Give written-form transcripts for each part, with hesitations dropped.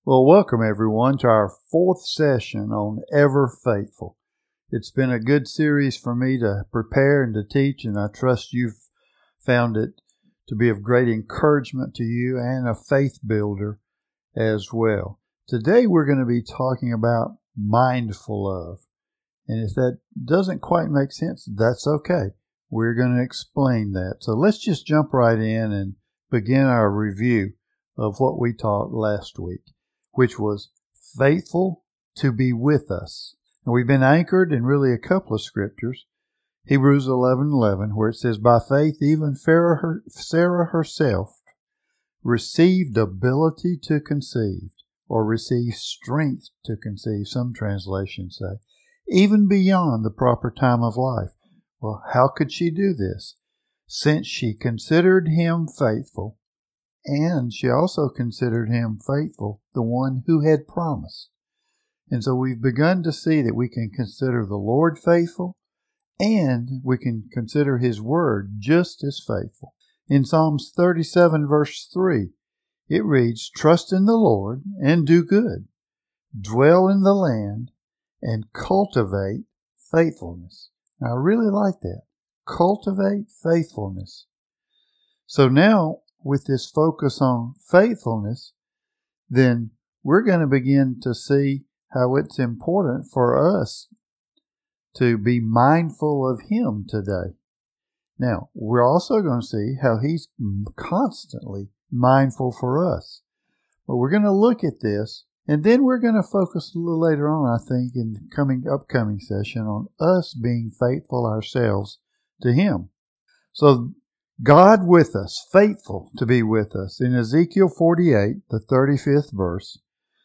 Well, welcome everyone to our fourth session on Ever Faithful. It's been a good series for me to prepare and to teach, and I trust you've found it to be of great encouragement to you and a faith builder as well. Today we're going to be talking about mindful of. And if that doesn't quite make sense, that's okay. We're going to explain that. So let's just jump right in and begin our review of what we taught last week, which was faithful to be with us. And we've been anchored in really a couple of scriptures. Hebrews 11:11, where it says, by faith even Sarah herself received ability to conceive, or received strength to conceive, some translations say, even beyond the proper time of life. Well, how could she do this? Since she considered him faithful, and she also considered him faithful, the one who had promised. And so we've begun to see that we can consider the Lord faithful, and we can consider his word just as faithful. In Psalms 37 verse 3, it reads, trust in the Lord and do good. Dwell in the land and cultivate faithfulness. Now, I really like that. Cultivate faithfulness. So now, with this focus on faithfulness, then we're going to begin to see how it's important for us to be mindful of him today. Now, we're also going to see how he's constantly mindful for us. But we're going to look at this, and then we're going to focus a little later on, I think, in the upcoming session on us being faithful ourselves to him. So, God with us, faithful to be with us. In Ezekiel 48, the 35th verse,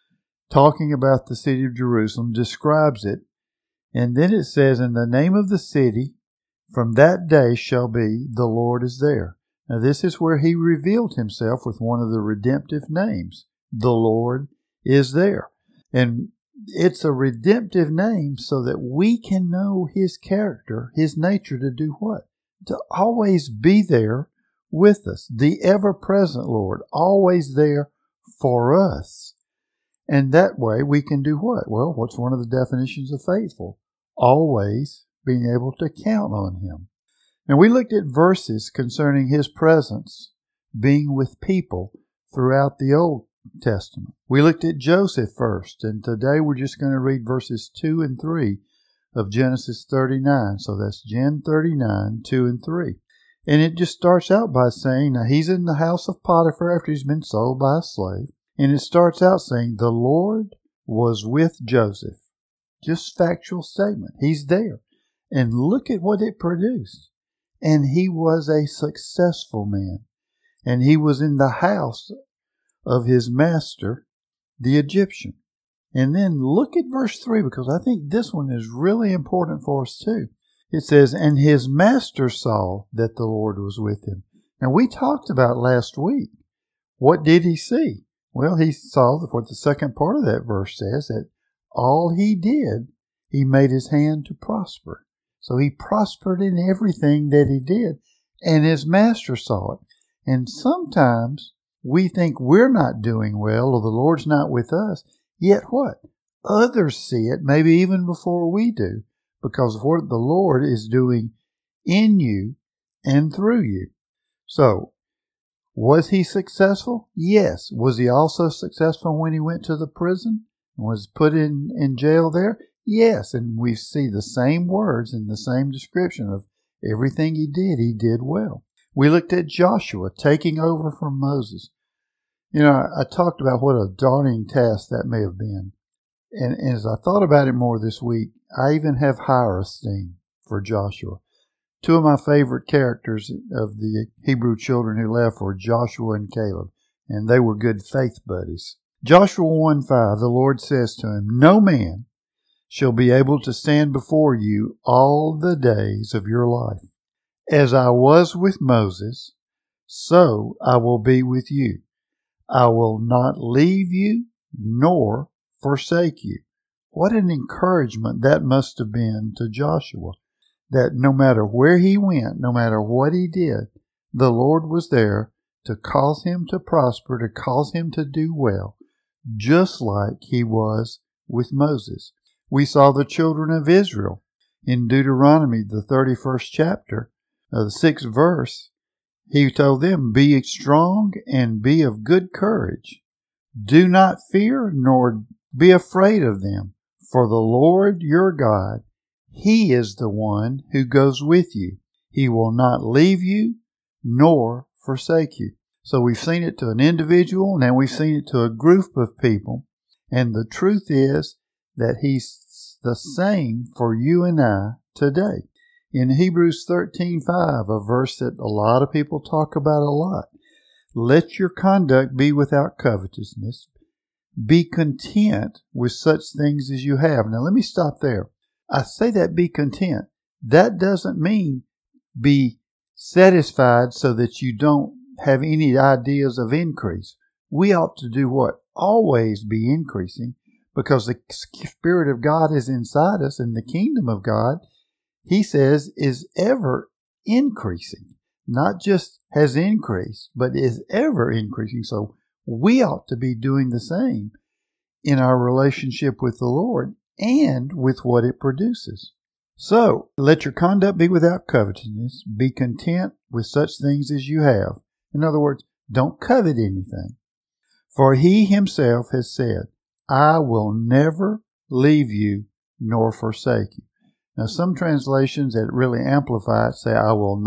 talking about the city of Jerusalem, describes it. And then it says, and the name of the city from that day shall be, the Lord is there. Now this is where he revealed himself with one of the redemptive names. The Lord is there. And it's a redemptive name so that we can know his character, his nature, to do what? To always be there with us. The ever-present Lord, always there for us. And that way we can do what? Well, what's one of the definitions of faithful? Always being able to count on him. And we looked at verses concerning his presence being with people throughout the Old Testament. We looked at Joseph first, and today we're just going to read verses 2 and 3 of Genesis 39. So that's Gen 39, 2 and 3. And it just starts out by saying, now he's in the house of Potiphar after he's been sold by a slave. And it starts out saying, the Lord was with Joseph. Just factual statement. He's there. And look at what it produced. And he was a successful man. And he was in the house of his master, the Egyptian. And then look at verse 3, because I think this one is really important for us too. It says, and his master saw that the Lord was with him. Now we talked about last week. What did he see? Well, he saw what the second part of that verse says, that all he did, he made his hand to prosper. So he prospered in everything that he did, and his master saw it. And sometimes we think we're not doing well, or the Lord's not with us, yet what? Others see it, maybe even before we do, because of what the Lord is doing in you and through you. So, was he successful? Yes. Was he also successful when he went to the prison and was put in jail there? Yes. And we see the same words and the same description of everything he did well. We looked at Joshua taking over from Moses. You know, I talked about what a daunting task that may have been. And as I thought about it more this week, I even have higher esteem for Joshua. Two of my favorite characters of the Hebrew children who left were Joshua and Caleb, and they were good faith buddies. Joshua 1:5, the Lord says to him, no man shall be able to stand before you all the days of your life. As I was with Moses, so I will be with you. I will not leave you nor forsake you. What an encouragement that must have been to Joshua, that no matter where he went, no matter what he did, the Lord was there to cause him to prosper, to cause him to do well, just like he was with Moses. We saw the children of Israel in Deuteronomy, the 31st chapter, the 6th verse. He told them, "Be strong and be of good courage. Do not fear nor be afraid of them, for the Lord your God, He is the one who goes with you. He will not leave you nor forsake you." So we've seen it to an individual, now we've seen it to a group of people. And the truth is that He's the same for you and I today. In Hebrews 13:5, a verse that a lot of people talk about a lot, "Let your conduct be without covetousness. Be content with such things as you have." Now let me stop there. I say that be content. That doesn't mean be satisfied so that you don't have any ideas of increase. We ought to do what? Always be increasing, because the Spirit of God is inside us, and the kingdom of God, He says, is ever increasing. Not just has increased, but is ever increasing. So we ought to be doing the same in our relationship with the Lord and with what it produces. So, let your conduct be without covetousness. Be content with such things as you have. In other words, don't covet anything. For He Himself has said, "I will never leave you nor forsake you." Now, some translations that really amplify it say, I will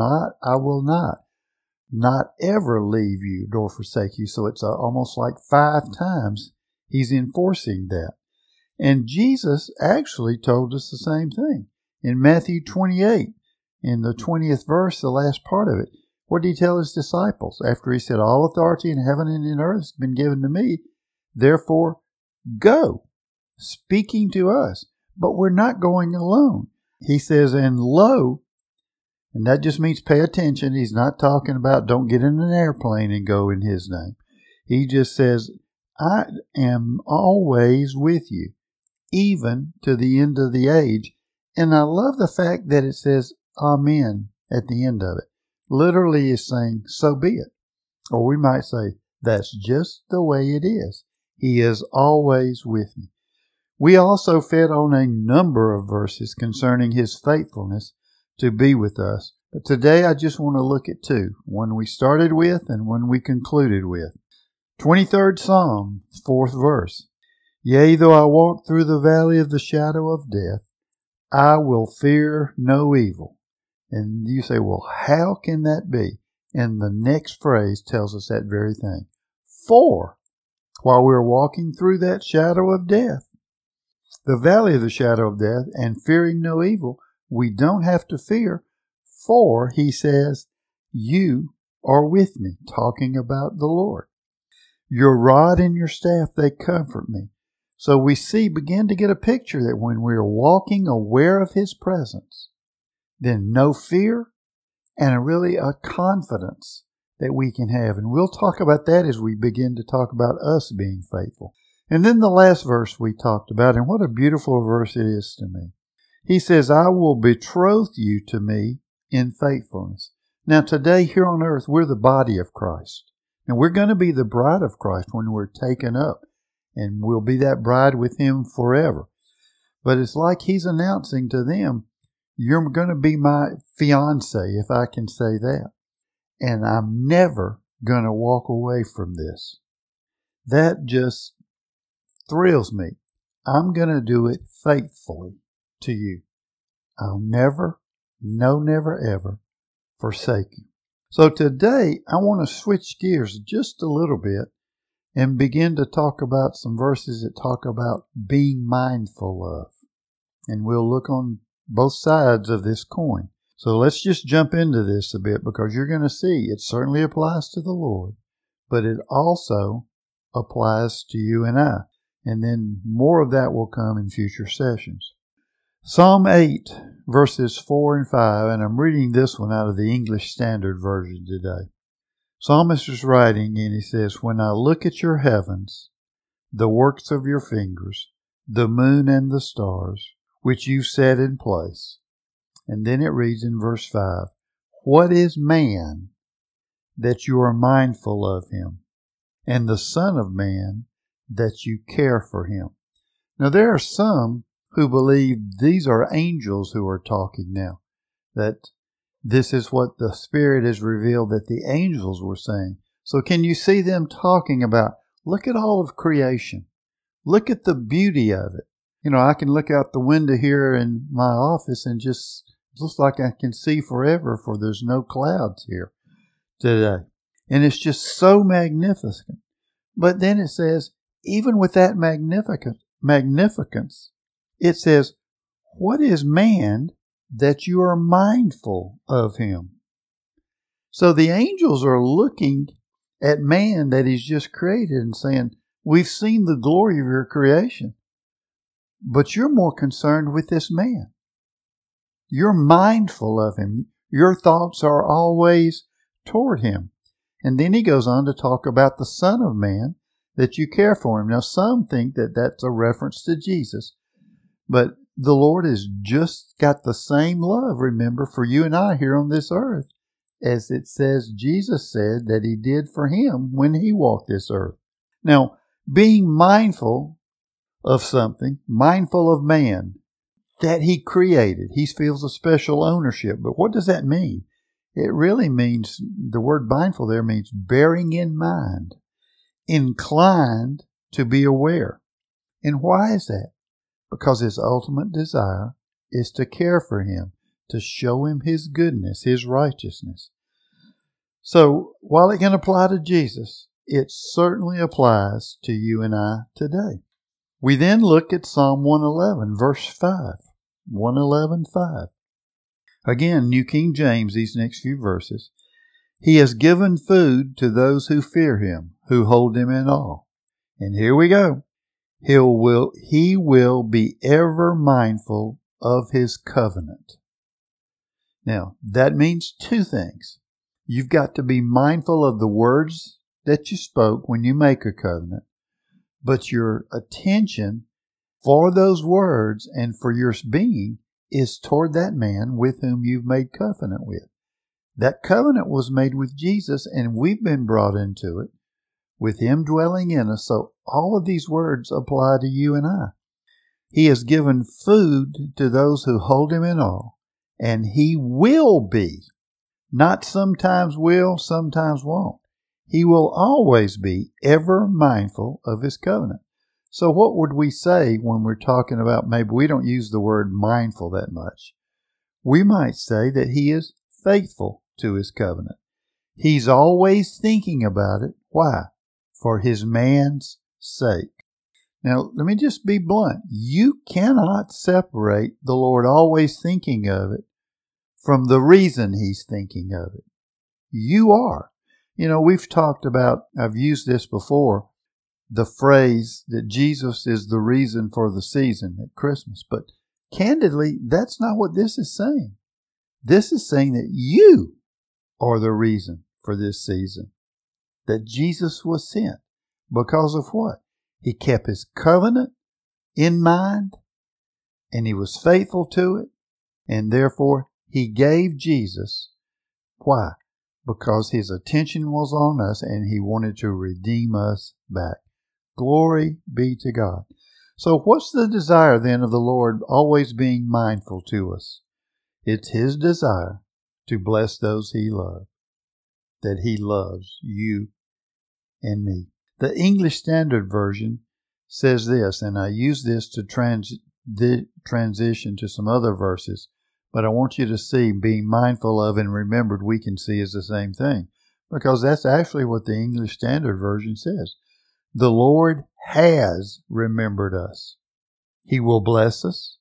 not ever leave you nor forsake you. So it's almost like 5 times He's enforcing that. And Jesus actually told us the same thing. In Matthew 28, in the 20th verse, the last part of it, what did He tell His disciples? After He said, "All authority in heaven and in earth has been given to me, therefore go," speaking to us. But we're not going alone. He says, "And lo," and that just means pay attention. He's not talking about don't get in an airplane and go in His name. He just says, "I am always with you, even to the end of the age." And I love the fact that it says Amen at the end of it. Literally is saying, so be it. Or we might say, that's just the way it is. He is always with me. We also fed on a number of verses concerning His faithfulness to be with us. But today I just want to look at 2, one we started with and one we concluded with. 23rd Psalm, 4th verse. "Yea, though I walk through the valley of the shadow of death, I will fear no evil." And you say, well, how can that be? And the next phrase tells us that very thing. For while we're walking through that shadow of death, the valley of the shadow of death, and fearing no evil, we don't have to fear. For He says, "You are with me," talking about the Lord. "Your rod and your staff, they comfort me." So we begin to get a picture that when we are walking aware of His presence, then no fear and really a confidence that we can have. And we'll talk about that as we begin to talk about us being faithful. And then the last verse we talked about, and what a beautiful verse it is to me. He says, "I will betroth you to me in faithfulness." Now today here on earth, we're the body of Christ. And we're going to be the bride of Christ when we're taken up. And we'll be that bride with Him forever. But it's like He's announcing to them, you're going to be my fiancé, if I can say that. And I'm never going to walk away from this. That just thrills me. I'm going to do it faithfully to you. I'll never ever forsake you. So today, I want to switch gears just a little bit and begin to talk about some verses that talk about being mindful of. And we'll look on both sides of this coin. So let's just jump into this a bit, because you're going to see it certainly applies to the Lord, but it also applies to you and I. And then more of that will come in future sessions. Psalm 8, verses 4 and 5, and I'm reading this one out of the English Standard Version today. Psalmist is writing, and he says, "When I look at your heavens, the works of your fingers, the moon and the stars, which you set in place." And then it reads in verse 5, "What is man that you are mindful of him, and the Son of Man that you care for him. Now, there are some who believe these are angels who are talking now, that this is what the Spirit has revealed that the angels were saying. So can you see them talking about, look at all of creation. Look at the beauty of it. I can look out the window here in my office and just looks like I can see forever, for there's no clouds here today. And it's just so magnificent. But then it says, even with that magnificence, it says, what is man that you are mindful of him? So the angels are looking at man that he's just created and saying, we've seen the glory of your creation, but you're more concerned with this man. You're mindful of him. Your thoughts are always toward him. And then he goes on to talk about the Son of Man, that you care for him. Now, some think that that's a reference to Jesus, but the Lord has just got the same love, remember, for you and I here on this earth, as it says Jesus said that he did for him when he walked this earth. Now, being mindful of something, mindful of man that he created, he feels a special ownership. But what does that mean? It really means, the word mindful there means bearing in mind, inclined to be aware. And why is that? Because his ultimate desire is to care for him, to show him his goodness, his righteousness. So while it can apply to Jesus, it certainly applies to you and I today. We then look at Psalm 111, verse 5. 111:5. Again, New King James, these next few verses. He has given food to those who fear him, who hold him in awe. And here we go. He will be ever mindful of his covenant. Now, that means two things. You've got to be mindful of the words that you spoke when you make a covenant, but your attention for those words and for your being is toward that man with whom you've made covenant with. That covenant was made with Jesus, and we've been brought into it with him dwelling in us. So all of these words apply to you and I. He has given food to those who hold him in awe, and he will be, not sometimes will, sometimes won't. He will always be ever mindful of his covenant. So what would we say when we're talking about, maybe we don't use the word mindful that much. We might say that he is faithful to his covenant. He's always thinking about it. Why? For his man's sake. Now, let me just be blunt. You cannot separate the Lord always thinking of it from the reason he's thinking of it. You are. We've talked about, I've used this before, the phrase that Jesus is the reason for the season at Christmas. But candidly, that's not what this is saying. This is saying that you are the reason for this season. That Jesus was sent. Because of what? He kept his covenant in mind, and he was faithful to it, and therefore he gave Jesus. Why? Because his attention was on us, and he wanted to redeem us back. Glory be to God. So what's the desire then of the Lord always being mindful to us? It's his desire to bless those he loves, that he loves you and me. The English Standard Version says this, and I use this to transition to some other verses, but I want you to see being mindful of and remembered we can see is the same thing, because that's actually what the English Standard Version says. The Lord has remembered us. He will bless us.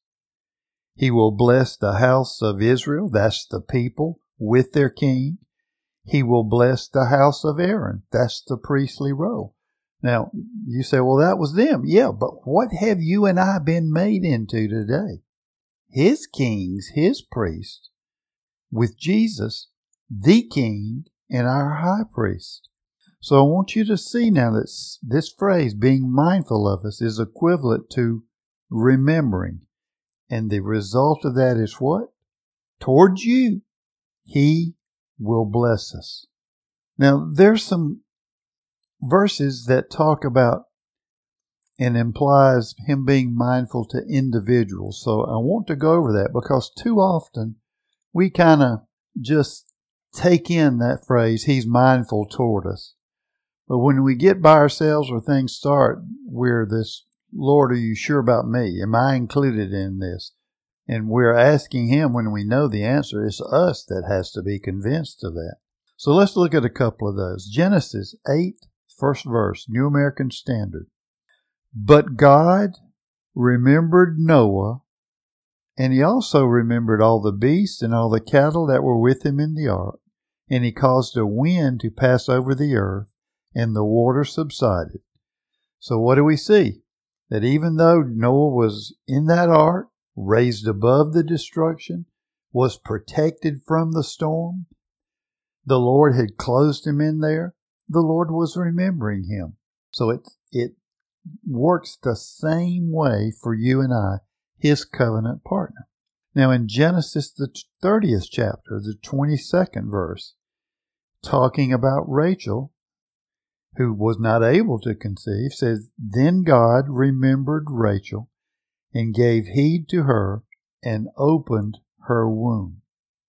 He will bless the house of Israel, that's the people, with their king. He will bless the house of Aaron, that's the priestly row. Now, you say, well, that was them. Yeah, but what have you and I been made into today? His kings, his priests, with Jesus, the king and our high priest. So I want you to see now that this phrase, being mindful of us, is equivalent to remembering. And the result of that is what? Towards you, he will bless us. Now, there's some verses that talk about and implies him being mindful to individuals. So I want to go over that because too often we kind of just take in that phrase, he's mindful toward us. But when we get by ourselves or things start, we're this, Lord, are you sure about me? Am I included in this? And we're asking him when we know the answer. It's us that has to be convinced of that. So let's look at a couple of those. Genesis 8, first verse, New American Standard. But God remembered Noah, and he also remembered all the beasts and all the cattle that were with him in the ark. And he caused a wind to pass over the earth, and the water subsided. So what do we see? That even though Noah was in that ark, raised above the destruction, was protected from the storm, the Lord had closed him in there, the Lord was remembering him. So it works the same way for you and I, his covenant partner. Now in Genesis, the 30th chapter, the 22nd verse, talking about Rachel, who was not able to conceive, says, Then God remembered Rachel and gave heed to her and opened her womb.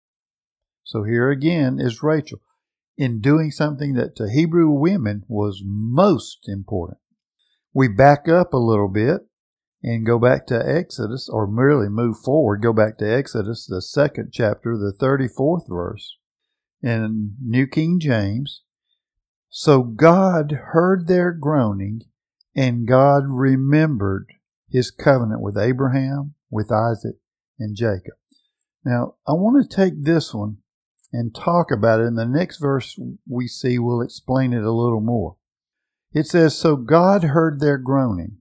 So here again is Rachel in doing something that to Hebrew women was most important. We back up a little bit and go back to Exodus, or merely move forward, go back to Exodus, the 2nd chapter, the 34th verse, in New King James. So God heard their groaning, and God remembered his covenant with Abraham, with Isaac, and Jacob. Now, I want to take this one and talk about it. In the next verse we see, we'll explain it a little more. It says, so God heard their groaning,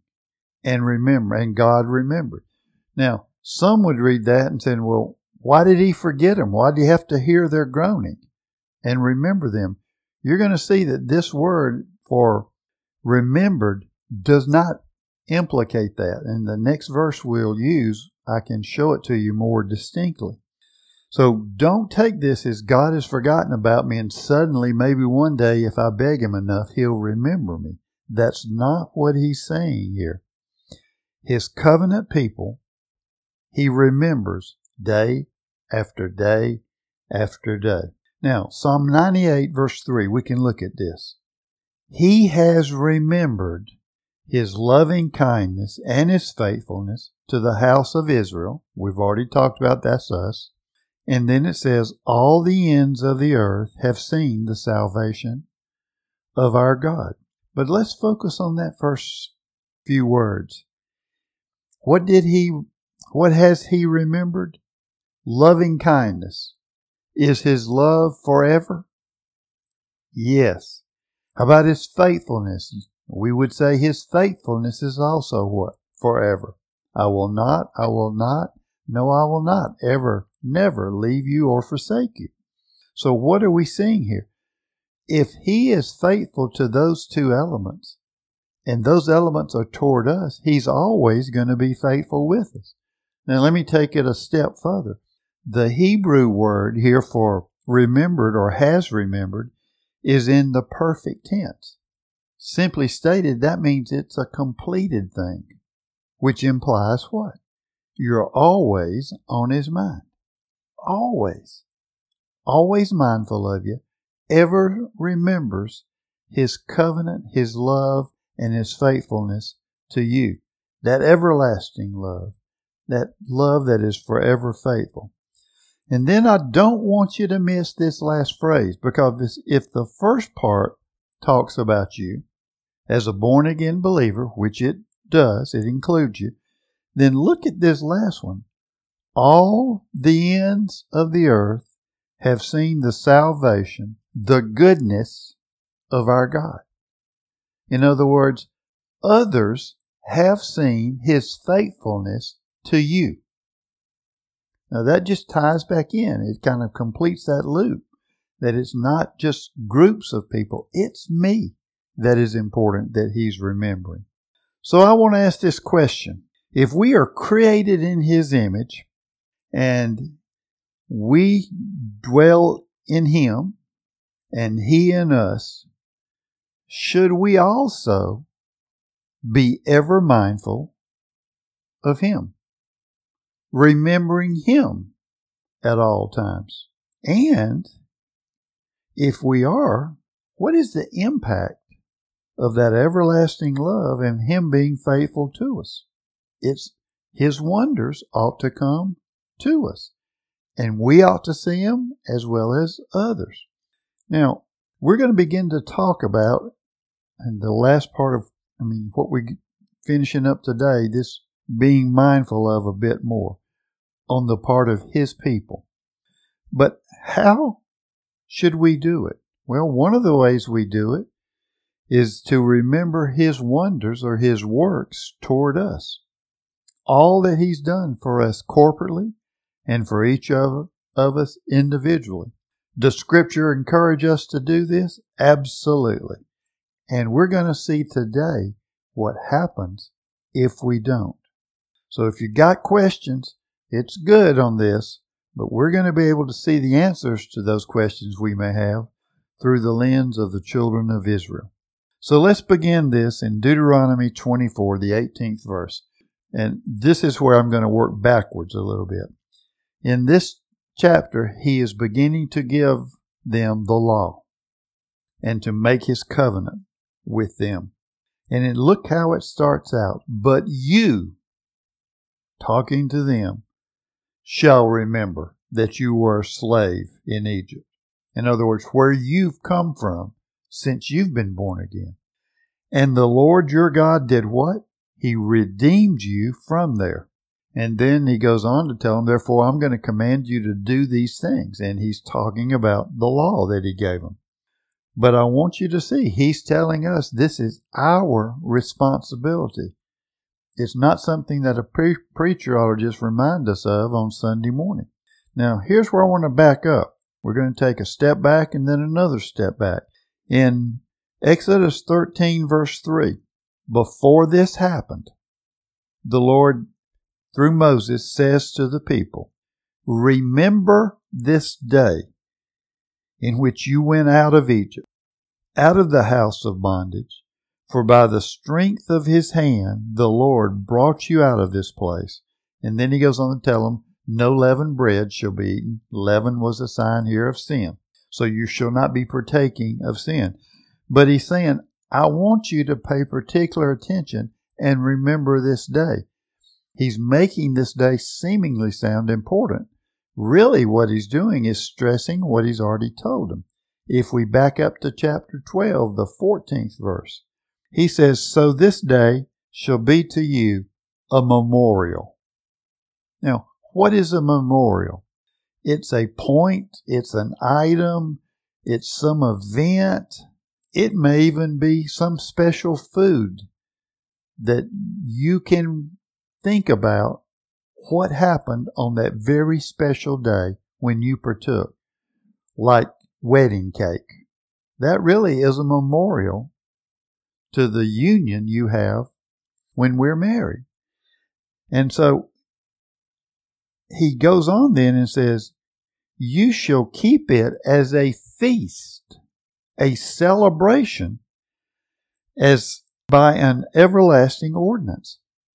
and God remembered. Now, some would read that and say, well, why did he forget them? Why did he have to hear their groaning and remember them? You're going to see that this word for remembered does not implicate that. In the next verse we'll use, I can show it to you more distinctly. So don't take this as God has forgotten about me and suddenly, maybe one day, if I beg him enough, he'll remember me. That's not what he's saying here. His covenant people, he remembers day after day after day. Now, Psalm 98, verse 3, we can look at this. He has remembered his loving kindness and his faithfulness to the house of Israel. We've already talked about that's us. And then it says, all the ends of the earth have seen the salvation of our God. But let's focus on that first few words. What has he remembered? Loving kindness. Is his love forever? Yes. How about his faithfulness? We would say his faithfulness is also what? Forever. I will not, no, I will not ever, never leave you or forsake you. So what are we seeing here? If he is faithful to those two elements, and those elements are toward us, he's always going to be faithful with us. Now let me take it a step further. The Hebrew word here for remembered or has remembered is in the perfect tense. Simply stated, that means it's a completed thing, which implies what? You're always on his mind. Always. Always mindful of you. Ever remembers his covenant, his love, and his faithfulness to you. That everlasting love. That love that is forever faithful. And then I don't want you to miss this last phrase, because if the first part talks about you as a born-again believer, which it does, it includes you, then look at this last one. All the ends of the earth have seen the salvation, the goodness of our God. In other words, others have seen his faithfulness to you. Now that just ties back in. It kind of completes that loop. That it's not just groups of people. It's me that is important that he's remembering. So I want to ask this question. If we are created in his image and we dwell in him and he in us, should we also be ever mindful of Him, remembering Him at all times. And if we are, what is the impact of that everlasting love and Him being faithful to us? It's His wonders ought to come to us, and we ought to see Him as well as others. Now, we're going to begin to talk about, and the last part of, what we're finishing up today, this being mindful of a bit more on the part of His people. But how should we do it? Well, one of the ways we do it is to remember His wonders or His works toward us. All that He's done for us corporately and for each of us individually. Does Scripture encourage us to do this? Absolutely. And we're going to see today what happens if we don't. So if you got questions, it's good on this, but we're going to be able to see the answers to those questions we may have through the lens of the children of Israel. So let's begin this in Deuteronomy 24, the 18th verse. And this is where I'm going to work backwards a little bit. In this chapter, He is beginning to give them the law and to make His covenant with them. And then look how it starts out. But you, talking to them, shall remember that you were a slave in Egypt. In other words, where you've come from since you've been born again. And the Lord your God did what? He redeemed you from there. And then He goes on to tell them, therefore I'm going to command you to do these things. And He's talking about the law that He gave them. But I want you to see, He's telling us this is our responsibility. It's not something that a preacher ought to just remind us of on Sunday morning. Now, here's where I want to back up. We're going to take a step back and then another step back. In Exodus 13, verse 3, before this happened, the Lord, through Moses, says to the people, remember this day in which you went out of Egypt, out of the house of bondage. For by the strength of His hand, the Lord brought you out of this place. And then He goes on to tell them, no leavened bread shall be eaten. Leaven was a sign here of sin. So you shall not be partaking of sin. But He's saying, I want you to pay particular attention and remember this day. He's making this day seemingly sound important. Really what He's doing is stressing what He's already told them. If we back up to chapter 12, the 14th verse, He says, so this day shall be to you a memorial. Now, what is a memorial? It's a point, it's an item, it's some event. It may even be some special food that you can think about what happened on that very special day when you partook, like wedding cake. That really is a memorial to the union you have when we're married. And so He goes on then and says, you shall keep it as a feast, a celebration, as by an everlasting ordinance.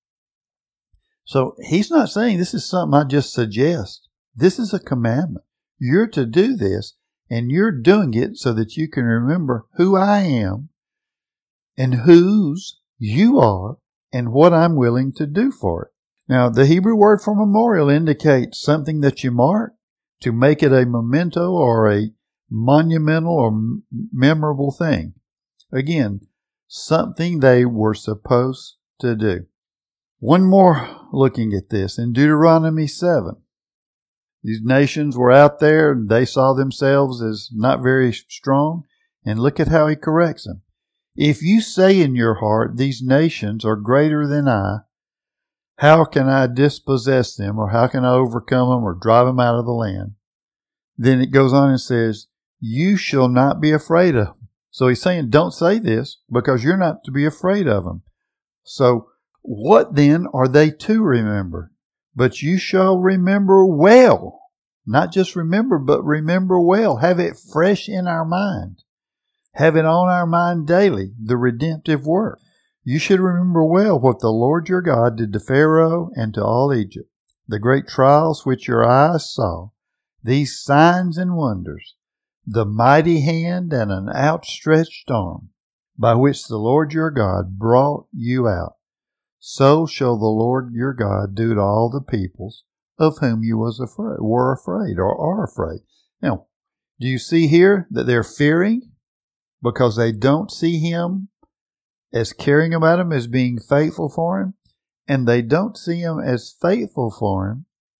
So He's not saying this is something I just suggest. This is a commandment. You're to do this, and you're doing it so that you can remember who I am and whose you are and what I'm willing to do for it. Now, the Hebrew word for memorial indicates something that you mark to make it a memento or a monumental or memorable thing. Again, something they were supposed to do. One more looking at this in Deuteronomy 7. These nations were out there and they saw themselves as not very strong. And look at how He corrects them. If you say in your heart, these nations are greater than I, how can I dispossess them, or how can I overcome them or drive them out of the land? Then it goes on and says, you shall not be afraid of them. So He's saying, don't say this because you're not to be afraid of them. So what then are they to remember? But you shall remember well. Not just remember, but remember well. Have it fresh in our mind. Have it on our mind daily, the redemptive work. You should remember well what the Lord your God did to Pharaoh and to all Egypt, the great trials which your eyes saw, these signs and wonders, the mighty hand and an outstretched arm, by which the Lord your God brought you out. So shall the Lord your God do to all the peoples of whom you were afraid or are afraid. Now, do you see here that they're fearing because they don't see Him as caring about Him, as being faithful for Him? And they don't see Him as faithful for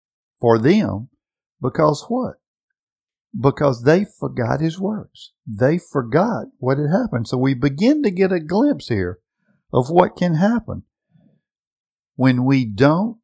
them, because what? Because they forgot His works. They forgot what had happened. So we begin to get a glimpse here of what can happen when we don't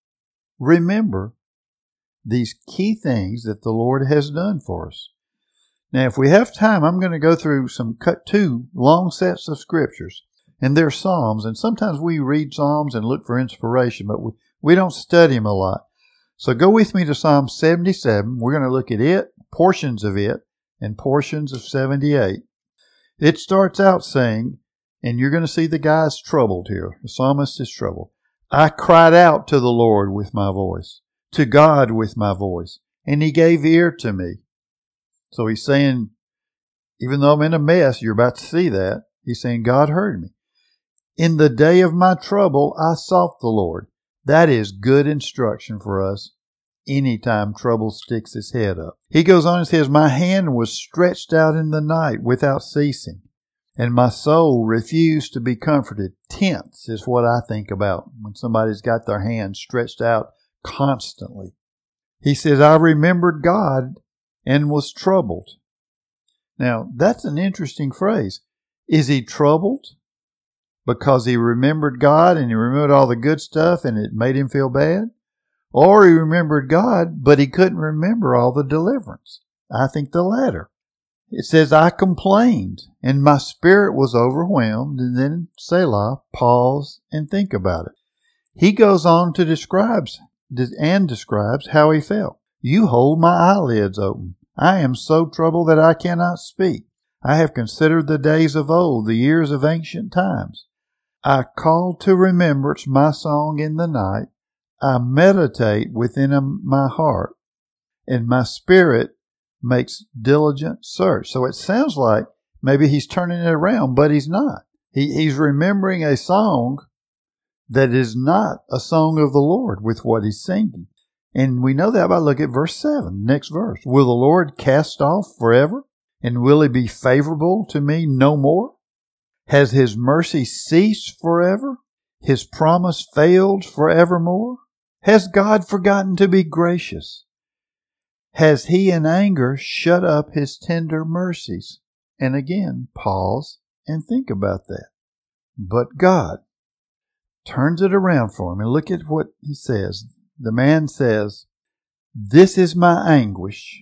remember these key things that the Lord has done for us. Now, if we have time, I'm going to go through two long sets of scriptures, and they're Psalms. And sometimes we read Psalms and look for inspiration, but we don't study them a lot. So go with me to Psalm 77. We're going to look at it, portions of it, and portions of 78. It starts out saying, and you're going to see the guy's troubled here. The psalmist is troubled. I cried out to the Lord with my voice, to God with my voice, and He gave ear to me. So he's saying, even though I'm in a mess, you're about to see that, he's saying, God heard me. In the day of my trouble, I sought the Lord. That is good instruction for us anytime trouble sticks its head up. He goes on and says, my hand was stretched out in the night without ceasing, and my soul refused to be comforted. Tense is what I think about when somebody's got their hand stretched out constantly. He says, I remembered God and was troubled. Now, that's an interesting phrase. Is he troubled because he remembered God and he remembered all the good stuff and it made him feel bad? Or he remembered God, but he couldn't remember all the deliverance? I think the latter. It says, I complained, and my spirit was overwhelmed. And then Selah, pause and think about it. He goes on to describe how he felt. You hold my eyelids open. I am so troubled that I cannot speak. I have considered the days of old, the years of ancient times. I call to remembrance my song in the night. I meditate within my heart, and my spirit makes diligent search. So it sounds like maybe he's turning it around, but he's not. He's remembering a song that is not a song of the Lord with what he's singing. And we know that by looking at verse 7, next verse. Will the Lord cast off forever? And will He be favorable to me no more? Has His mercy ceased forever? His promise failed forevermore? Has God forgotten to be gracious? Has He in anger shut up His tender mercies? And again, pause and think about that. But God turns it around for him. And look at what he says. The man says, this is my anguish,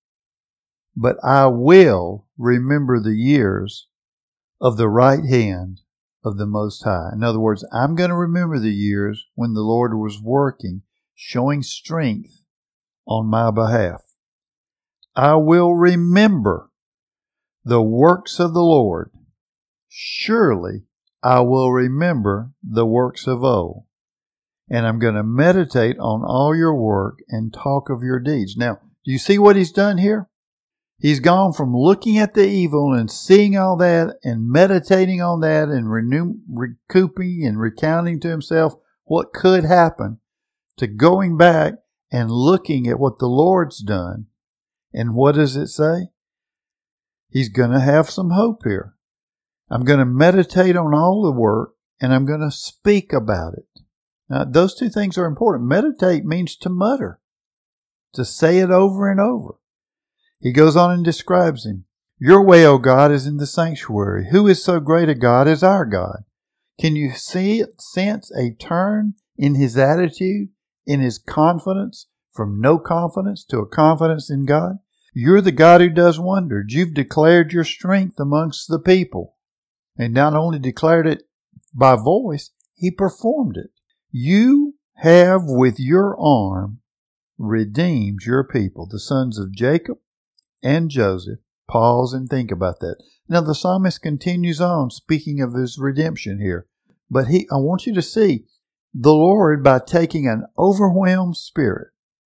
but I will remember the years of the right hand of the Most High. In other words, I'm going to remember the years when the Lord was working, showing strength on my behalf. I will remember the works of the Lord. Surely I will remember the works of old. And I'm going to meditate on all your work and talk of your deeds. Now, do you see what he's done here? He's gone from looking at the evil and seeing all that and meditating on that and recouping and recounting to himself what could happen, to going back and looking at what the Lord's done. And what does it say? He's going to have some hope here. I'm going to meditate on all the work and I'm going to speak about it. Now, those two things are important. Meditate means to mutter, to say it over and over. He goes on and describes him. Your way, O God, is in the sanctuary. Who is so great a God as our God? Can you sense a turn in his attitude, in his confidence, from no confidence to a confidence in God? You're the God who does wonders. You've declared your strength amongst the people. And not only declared it by voice, he performed it. You have with your arm redeemed your people, the sons of Jacob and Joseph. Pause and think about that. Now the psalmist continues on speaking of his redemption here. But I want you to see the Lord, by taking an overwhelmed spirit,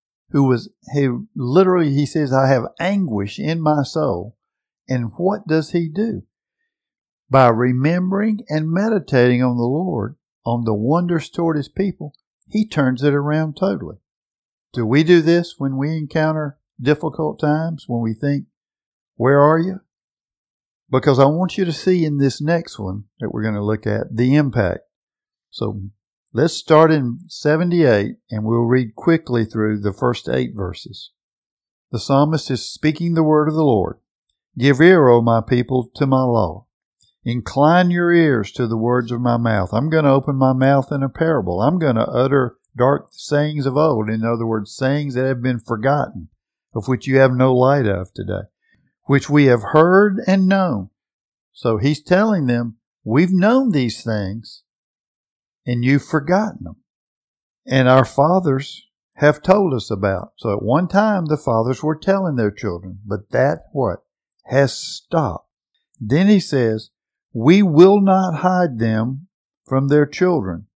he says, I have anguish in my soul. And what does he do? By remembering and meditating on the Lord, on the wonders toward his people, he turns it around totally. Do we do this when we encounter difficult times, when we think, where are you? Because I want you to see in this next one that we're going to look at the impact. So let's start in 78 and we'll read quickly through the first 8 verses. The psalmist is speaking the word of the Lord. Give ear, O my people, to my law. Incline your ears to the words of my mouth. I'm going to open my mouth in a parable. I'm going to utter dark sayings of old. In other words, sayings that have been forgotten, of which you have no light of today, which we have heard and known. So he's telling them, we've known these things, and you've forgotten them. And our fathers have told us about. So at one time, the fathers were telling their children, but that what? Has stopped. Then he says, we will not hide them from their children,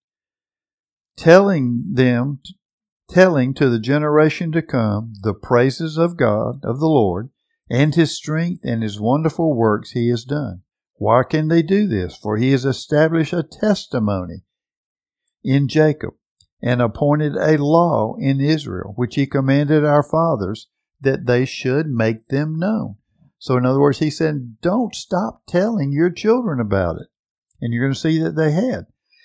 telling to the generation to come the praises of God, of the Lord, and his strength and his wonderful works he has done. Why can they do this? For he has established a testimony in Jacob and appointed a law in Israel, which he commanded our fathers that they should make them known. So in other words, he said, don't stop telling your children about it. And you're going to see that they had.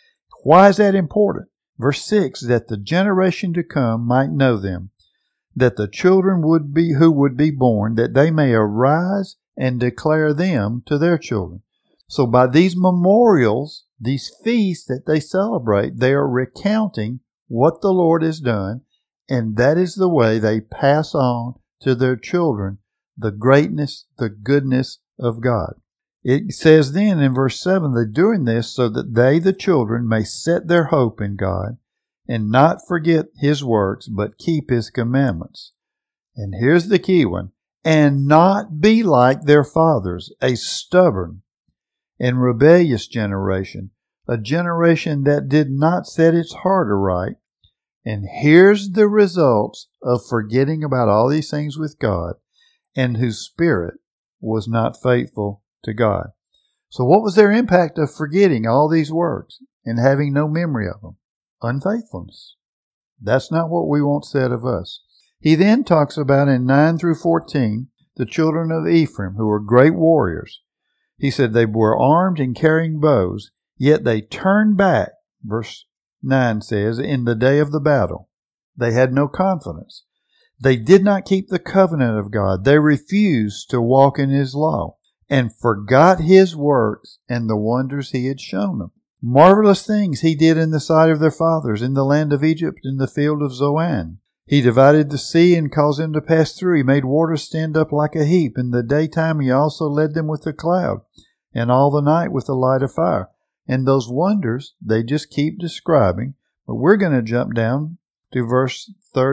Why is that important? Verse 6, that the generation to come might know them, that the children who would be born, that they may arise and declare them to their children. So by these memorials, these feasts that they celebrate, they are recounting what the Lord has done, and that is the way they pass on to their children the greatness, the goodness of God. It says then in verse 7, they're doing this so that they, the children, may set their hope in God and not forget his works, but keep his commandments. And here's the key one, and not be like their fathers, a stubborn and rebellious generation, a generation that did not set its heart aright. And here's the results of forgetting about all these things with God, and whose spirit was not faithful to God. So what was their impact of forgetting all these works and having no memory of them? Unfaithfulness. That's not what we want said of us. He then talks about in 9 through 14, the children of Ephraim, who were great warriors. He said they were armed and carrying bows, yet they turned back, verse 9 says, in the day of the battle. They had no confidence. They did not keep the covenant of God. They refused to walk in his law and forgot his works and the wonders he had shown them. Marvelous things he did in the sight of their fathers, in the land of Egypt, in the field of Zoan. He divided the sea and caused them to pass through. He made water stand up like a heap. In the daytime he also led them with a cloud, and all the night with a light of fire. And those wonders, they just keep describing. But we're going to jump down to verse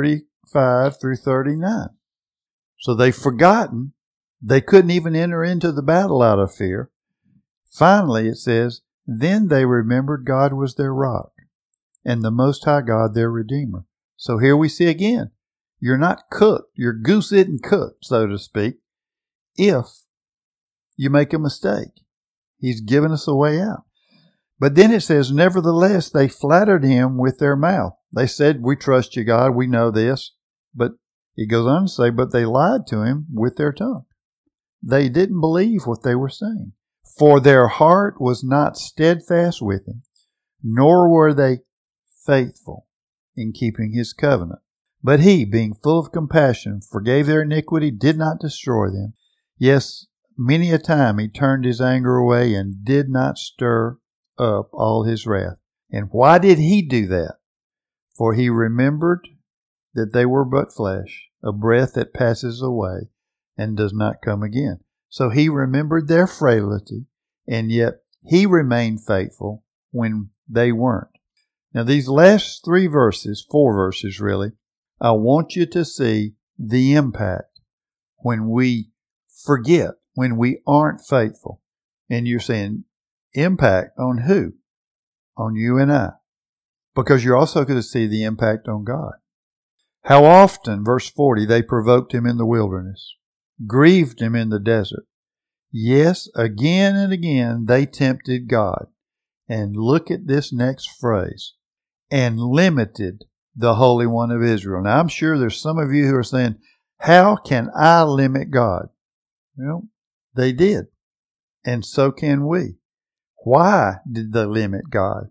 35 through 39. So they've forgotten. They couldn't even enter into the battle out of fear. Finally, it says, then they remembered God was their rock, and the Most High God their Redeemer. So here we see again, you're not cooked. Your goose isn't cooked, so to speak, if you make a mistake. He's given us a way out. But then it says, nevertheless, they flattered him with their mouth. They said, we trust you, God. We know this. But he goes on to say, but they lied to him with their tongue. They didn't believe what they were saying. For their heart was not steadfast with him, nor were they faithful in keeping his covenant. But he, being full of compassion, forgave their iniquity, did not destroy them. Yes, many a time he turned his anger away and did not stir up all his wrath. And why did he do that? For he remembered that they were but flesh, a breath that passes away and does not come again. So he remembered their frailty, and yet he remained faithful when they weren't. Now these last 4 verses really, I want you to see the impact when we forget, when we aren't faithful. And you're saying, impact on who? on you and I, because you're also going to see the impact on God. How often, verse 40, they provoked him in the wilderness, grieved him in the desert. Yes, again and again they tempted God. And look at this next phrase, and limited the Holy One of Israel. Now, I'm sure there's some of you who are saying, how can I limit God? Well, they did. And so can we. Why did they limit God?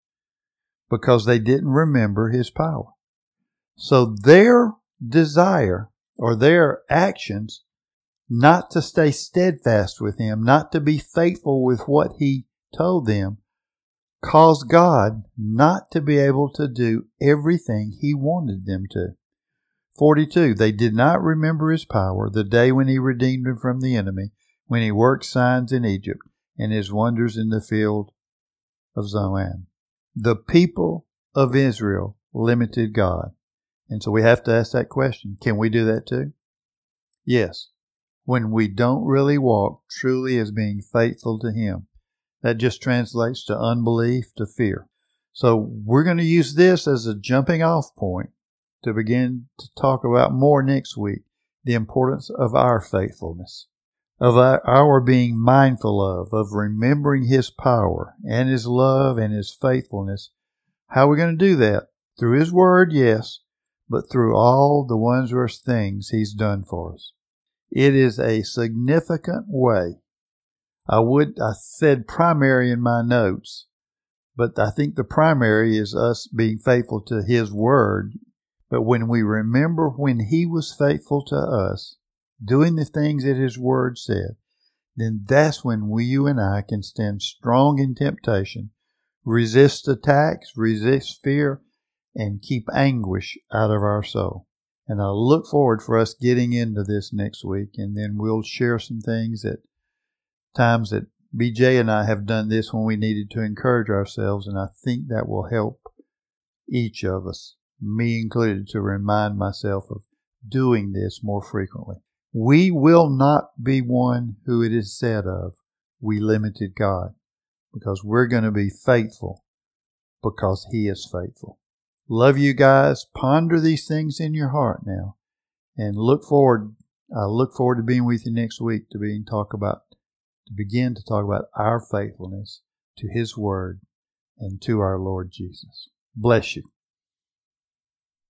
Because they didn't remember His power. So their desire or their actions not to stay steadfast with Him, not to be faithful with what He told them, caused God not to be able to do everything He wanted them to. 42, they did not remember His power, the day when He redeemed them from the enemy, when He worked signs in Egypt and His wonders in the field of Zoan. The people of Israel limited God. And so we have to ask that question. Can we do that too? Yes. When we don't really walk truly as being faithful to Him. That just translates to unbelief, to fear. So we're going to use this as a jumping off point to begin to talk about more next week, the importance of our faithfulness, of our being mindful of remembering His power and His love and His faithfulness. How are we going to do that? Through His Word, yes, but through all the wondrous things He's done for us. It is a significant way. I said primary in my notes, but I think the primary is us being faithful to His Word. But when we remember when He was faithful to us, doing the things that His Word said, then that's when you and I can stand strong in temptation, resist attacks, resist fear, and keep anguish out of our soul. And I look forward for us getting into this next week, and then we'll share some things at times that BJ and I have done this when we needed to encourage ourselves, and I think that will help each of us, me included, to remind myself of doing this more frequently. We will not be one who it is said of, we limited God, because we're going to be faithful because He is faithful. Love you guys. Ponder these things in your heart now, and I look forward to being with you next week to begin to talk about our faithfulness to His Word and to our Lord Jesus. Bless you.